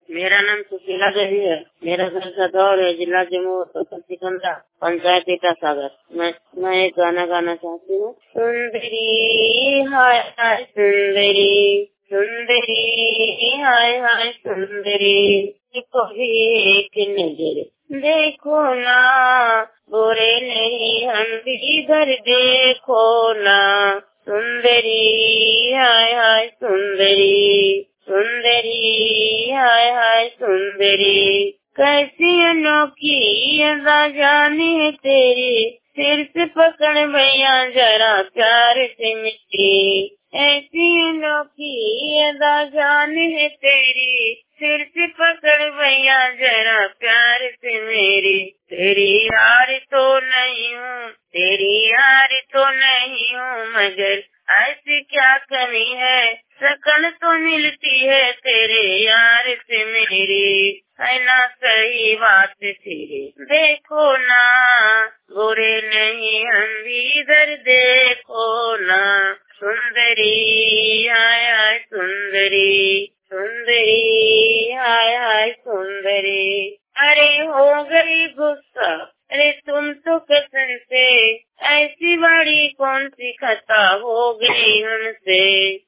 मेरा नाम सुशीला देवी है। मेरा घर सदौर है, जिला जम्मू सिकंदरा, पंचायत ईटा सागर। मैं एक गाना गाना चाहती हूँ। सुंदरी हाय हाय सुंदरी, सुंदरी हाय हाय सुंदरी, कभी एक नजर देखो ना, बुरे नहीं हम भी इधर देखो ना। सुंदरी हाय हाय सुंदरी, सुंदरी हाय हाय सुंदरी, कैसी अनोखी अदा जाने तेरी, सिर से पकड़ भैया जरा प्यार से मेरी। ऐसी अनोखी अदा जाने तेरी, सिर से पकड़ भैया जरा प्यार से मेरी। तेरी यार तो नहीं हूँ, तेरी यार तो नहीं हूँ, मगर ऐसी क्या कमी है, शकल तो मिलती है तेरे यार से मेरी। है ना सही बात तेरी, देखो ना, बुरे नहीं हम भी इधर देखो ना। सुंदरी हाय हाय सुंदरी, सुंदरी हाय हाय सुंदरी। अरे हो गई गुस्सा, अरे तुम तो कसम से, ऐसी बड़ी कौन सी खता हो गई हमसे।